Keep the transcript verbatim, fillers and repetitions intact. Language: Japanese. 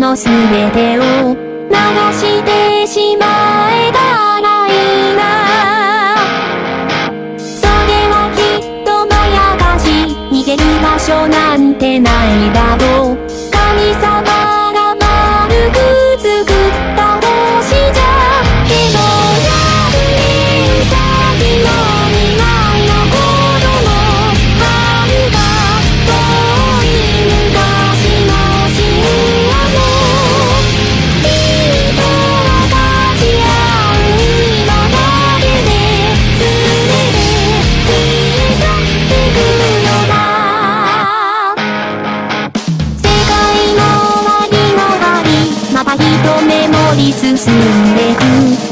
のすべてを流してしまえたらいいな。それはきっとまやかし、逃げる場所なんてないだろう。神様が丸く作った星じゃけどひゃくねんさきの未来のこともはるか遠い昔の神話も君と分かち合う今だけで全て消え去ってくよな。世界の終わりの終わりまた一目盛り進んでく